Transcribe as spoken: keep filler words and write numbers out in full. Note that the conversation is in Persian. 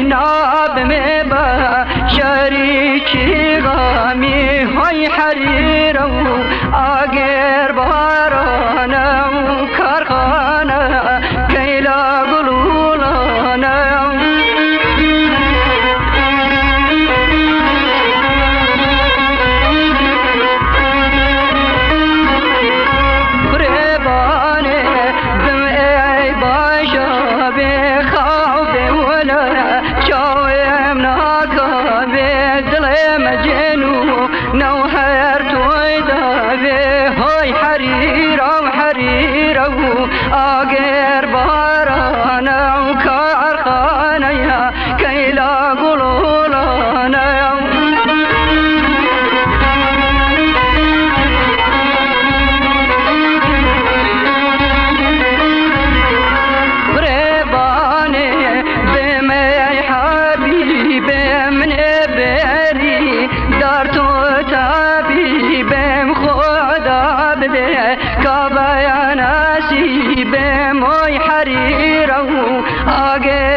ناب می با شریکی غمی های حریر و آگر بارانه و کارخانه کیلا گلولانه نوهر تويدا به هاي حريرة حريرة آقر بارانا وكارخانا يا كيلا قلولانا بريباني بمي حبيبي من بري دارتو كابا يا ناسي بموي حريرة آقر